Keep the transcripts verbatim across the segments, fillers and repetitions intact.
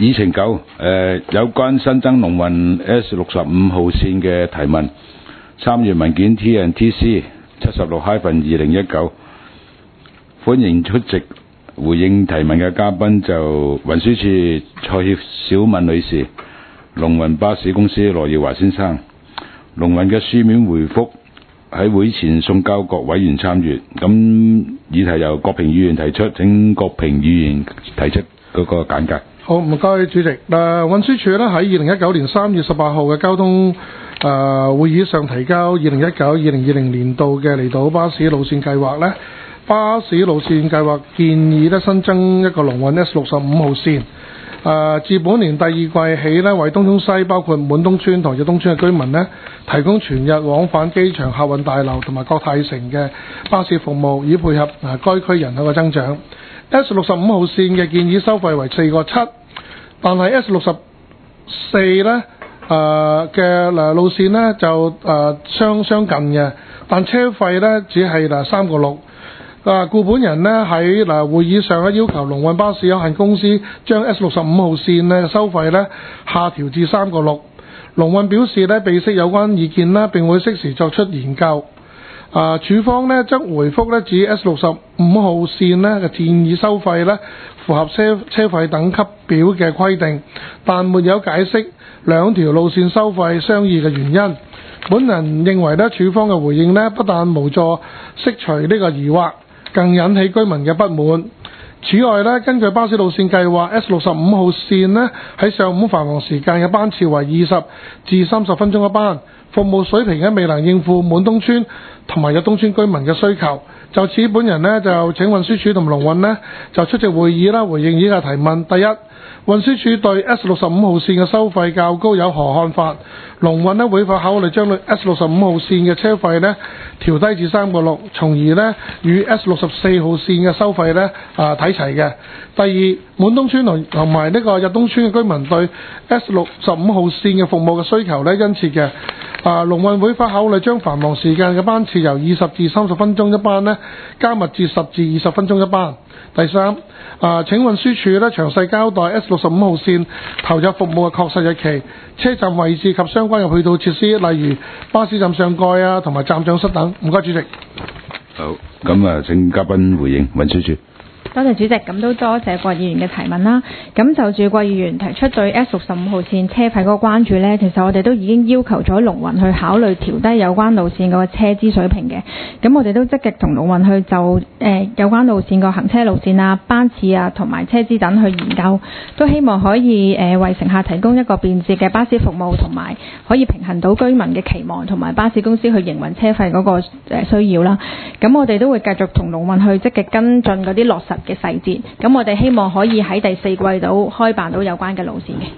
議程九，誒有關新增龍運 S 六十五號線嘅提問，參閱文件 T N T C 七十六 二零一九，歡迎出席回應提問嘅嘉賓就運輸署蔡協小敏女士、龍運巴士公司羅耀華先生。龍運嘅書面回覆喺會前送交各委員參閱。咁議題由郭平議員提出，請郭平議員提出嗰個簡介。 好，唔該主席。誒、呃、運輸署咧喺二零一九年三月十八號嘅交通誒、呃、會議上提交二零一九二零二零年度嘅離島巴士路線計劃咧，巴士路線計劃建議咧新增一個龍運 S 六十五號線。誒、呃、自本年第二季起咧，為東涌西包括滿東村同日東村嘅居民咧，提供全日往返機場客運大樓同埋國泰城嘅巴士服務，以配合誒、呃、該區人口嘅增長。S 六十五號線嘅建議收費為四個七，但係 S 六十四咧誒嘅路線咧就誒、呃、相相近嘅，但車費咧只係嗱三個六。啊，故本人呢喺嗱會議上咧要求龍運巴士有限公司將 S 六十五號線咧收費咧下調至三個六。龍運表示咧備悉有關意見啦，並會適時作出研究。啊，署方呢則回覆咧指 S 六十五號線咧嘅建議收費咧符合車車費等級表嘅規定，但沒有解釋兩條路線收費相異嘅原因。本人認為咧署方嘅回應咧不但無助釋除呢個疑惑，更引起居民嘅不滿。此外咧，根據巴士路線計劃 ，S 六十五號線咧喺上午繁忙時間嘅班次為二十至三十分鐘一班，服務水平咧未能應付滿東村同埋日東村居民嘅需求。就此，本人咧就請運輸署同龍運咧就出席會議啦，回應以下提問。第一，運輸署對 S 六十五號線嘅收費較高有何看法？龍運咧會否考慮將 S 六十五號線嘅車費咧調低至三個六，從而咧與 S 六十四號線嘅收費咧啊睇齊嘅？第二，滿東村同同埋呢個日東村嘅居民對 S 六十五號線嘅服務嘅需求咧殷切嘅。啊，龍運會否考慮將繁忙時間嘅班次由二十至三十分鐘一班呢加密至十至二十分鐘一班？第三，啊請運輸署咧詳細交代 S 六十五號線投入服務嘅確實日期、車站位置及相關嘅配套設施，例如巴士站上蓋啊同埋站長室等。唔該，主席。 好，咁啊請嘉賓回應運輸署。 多謝主席，咁都多謝郭議員嘅提問啦。咁就住郭議員提出對 S 六十五號線車費嗰個關注呢，其實我哋都已經要求咗龍運去考慮調低有關路線嗰個車資水平嘅。咁我哋都積極同龍運去就誒、呃、有關路線個行車路線啊、班次啊同埋車資等去研究，都希望可以誒、呃、為乘客提供一個便捷嘅巴士服務，同埋可以平衡到居民嘅期望同埋巴士公司去營運車費嗰個需要啦。咁我哋都會繼續同龍運去積極跟進嗰啲落實嘅細節，咁我哋希望可以喺第四季度開辦到有關嘅路線嘅。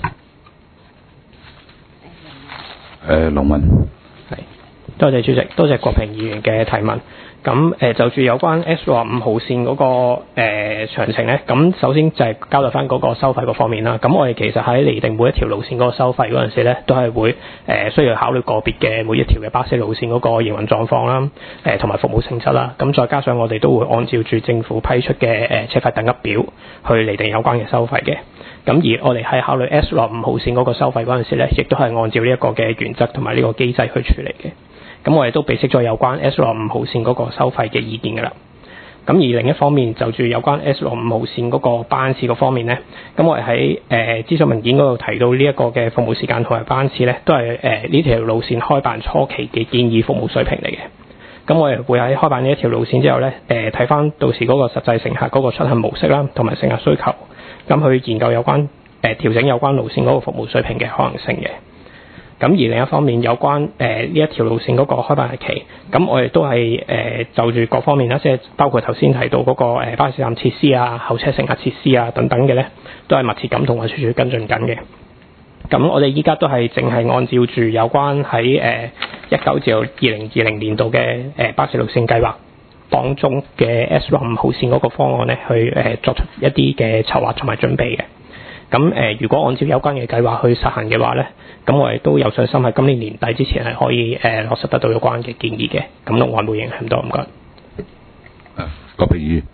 誒，龍運， 係，多謝主席，多謝郭平議員嘅提問。咁誒、呃、就住有關 S 六十五號線嗰、那個誒、呃、詳情咧，咁首先就係交代翻嗰個收費嗰方面啦。咁我哋其實喺釐定每一條路線嗰個收費嗰陣時咧，都係會誒、呃、需要考慮個別嘅每一條嘅巴士路線嗰個營運狀況啦，誒同埋服務性質啦。咁再加上我哋都會按照住政府批出嘅誒、呃、車費等級表去釐定有關嘅收費嘅。咁而我哋喺考慮 S 六十五號線嗰個收費嗰陣時咧，亦都係按照呢一個嘅原則同埋呢個機制去處理嘅。咁我哋都備悉咗有關 S 六十五號線嗰個收費嘅意見㗎啦。咁而另一方面就住有關 S 六十五號線嗰個班次嗰方面呢，咁我哋喺誒諮詢文件嗰度提到呢一個嘅服務時間同埋班次呢，都係誒呢條路線開辦初期嘅建議服務水平嚟嘅。咁我哋會喺開辦呢一條路線之後呢，誒睇翻到時嗰個實際乘客嗰個出行模式啦，同埋乘客需求，咁去研究有關誒、呃、調整有關路線嗰個服務水平嘅可能性嘅。咁而另一方面，有關誒呢、呃、一條路線嗰個開辦日期，咁我哋都係誒、呃、就住各方面啦，即係包括頭先提到嗰、那個、呃、巴士站設施啊、候車乘客設施啊等等嘅咧，都係密切咁同運輸署跟進緊嘅。咁我哋依家都係淨係按照住有關喺誒一九至二零二零年度嘅誒、呃、巴士路線計劃當中嘅 S 六十五號線嗰個方案咧，去誒、呃、作出一啲嘅籌劃同埋準備嘅。咁誒、呃，如果按照有關嘅計劃去實行嘅話咧，咁我哋都有信心喺今年年底之前係可以誒、呃、落實得到有關嘅建議嘅。咁龍運會影響唔多，唔該。 啊，郭平議員。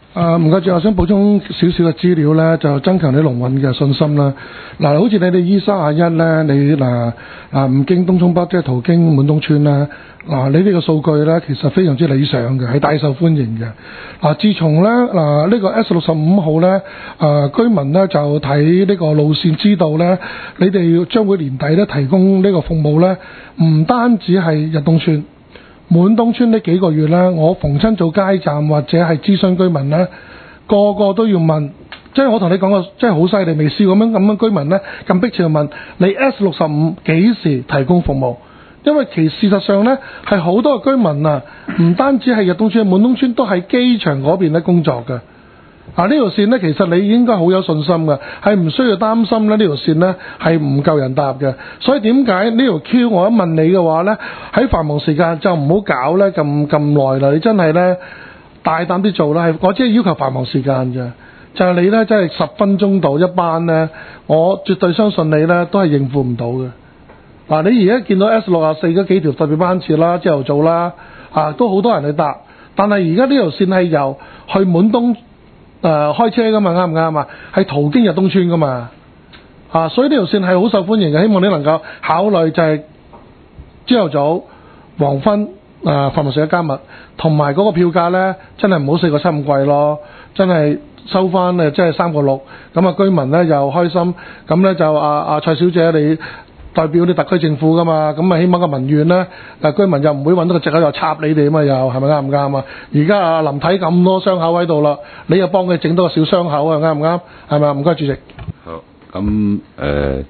啊，唔該，最後想補充少少嘅資料咧，就增強你龍運嘅信心啦。嗱，好似你哋 E 三十一咧，你嗱啊唔經東涌北，即係途經滿東村啦。嗱，你呢個數據咧，其實非常之理想嘅，係大受歡迎嘅。嗱，自從咧嗱呢個 S 六十五號咧，啊居民咧就睇呢個路線知道咧，你哋要將會年底咧提供呢個服務咧，唔單止係日東村。滿東村呢幾個月呢，我逢親做街站或者係諮詢居民呢，個個都要問，即係我同你講過，真係好犀利，未試過咁樣咁樣居民呢，咁迫切要問你 S 六十五幾時提供服務？因為其事實上呢，係好多嘅居民啊，唔單止係日東村、滿東村都喺機場嗰邊咧工作嘅。啊！呢條線呢，其實你應該好有信心嘅，係唔需要擔心咧。呢條線呢係唔夠人搭嘅，所以點解呢條 Q 我一問你嘅話呢，喺繁忙時間就唔好搞呢咁咁耐啦。你真係呢，大膽啲做啦，係我只係要求繁忙時間啫。就係、是、你呢，真係十分鐘到一班呢，我絕對相信你呢都係應付唔到嘅。嗱、啊，你而家見到 S 六十四嗰幾條特別班次啦，朝頭早啦，啊都好多人去搭，但係而家呢條線係由去滿東。誒、呃、開車噶嘛，啱唔啱啊？係途經日東村噶嘛，啊，所以呢條線係好受歡迎嘅，希望你能夠考慮就係朝頭早、黃昏、誒繁忙時間加密，同埋嗰個票價呢，真係唔好四個七咁貴咯，真係收翻誒即係三個六，咁啊居民呢又開心，咁呢就啊啊蔡小姐你代表啲特區政府噶嘛，咁啊起碼個民怨呢，誒居民又唔會揾到個藉口又插你哋啊嘛，又係咪啱唔啱啊？而家啊林太咁多傷口喺度啦，你又幫佢整多個小傷口啊，啱唔啱？係咪啊？唔該主席。 好，咁誒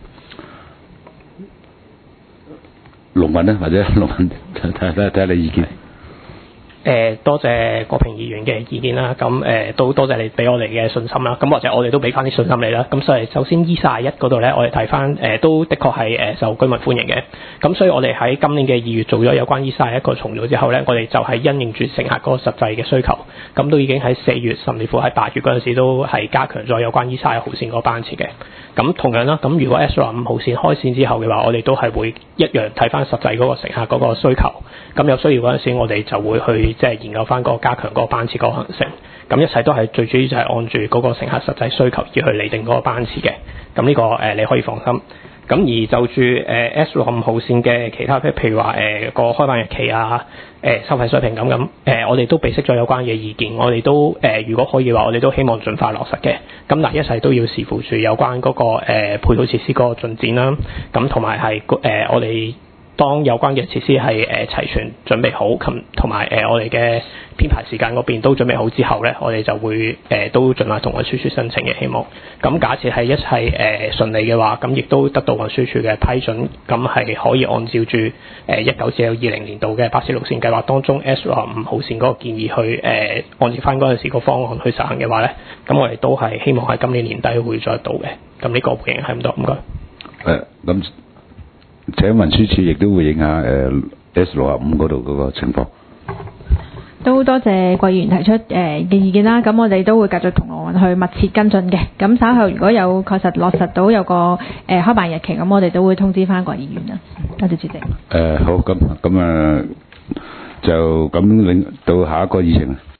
龍運咧，或者龍運睇睇睇睇你意見。 誒多謝國平議員嘅意見啦，咁誒都多謝你俾我哋嘅信心啦，咁或者我哋都俾翻啲信心你啦。咁所以首先 E 三十一嗰度咧，我哋睇翻誒都的確係誒受居民歡迎嘅。咁所以我哋喺今年嘅二月做咗有關 E 三十一個重組之後咧，我哋就係因應住乘客嗰個實際嘅需求，咁都已經喺四月甚至乎喺八月嗰陣時都係加強咗有關 E 三十一號線嗰個班次嘅。咁同樣啦，咁如果 S 六十五號線開線之後嘅話，我哋都係會一樣睇翻實際嗰個乘客嗰個需求。咁有需要嗰陣時，我哋就會去即係研究翻嗰個加強嗰個班次嗰個行程。咁一切都係最主要就係按住嗰個乘客實際需求而去釐定嗰個班次嘅。咁呢個誒你可以放心。咁而就住誒 S 六十五號線嘅其他譬如話誒個開辦日期啊、誒收費水平咁咁誒，我哋都備悉咗有關嘅意見。我哋都誒如果可以嘅話，我哋都希望盡快落實嘅。咁但係一切都要視乎住有關嗰個誒配套設施嗰個進展啦。咁同埋係誒我哋。當有關嘅設施係誒齊全準備好，咁同埋誒我哋嘅編排時間嗰邊都準備好之後咧，我哋就會誒、呃、都盡快同運輸署申請嘅希望。咁假設係一切誒、呃、順利嘅話，咁亦都得到運輸署嘅批准，咁係可以按照住誒一九至到二零年度嘅巴士路線計劃當中 S 六十五號線嗰個建議去誒、呃、按照翻嗰陣時個方案去實行嘅話咧，咁我哋都係希望喺今年年底會做得到嘅。咁呢個回應係咁多，唔該。 誒咁。請運輸署亦都回應下誒 S 六十五嗰度嗰個情況。 都多謝貴議員提出誒嘅意見啦，咁我哋都會繼續同龍運去密切跟進嘅。咁稍後如果有確實落實到有個誒、呃、開辦日期，咁我哋都會通知翻貴議員啦。多謝主席。誒、 呃、好，咁咁啊就咁領到下一個議程。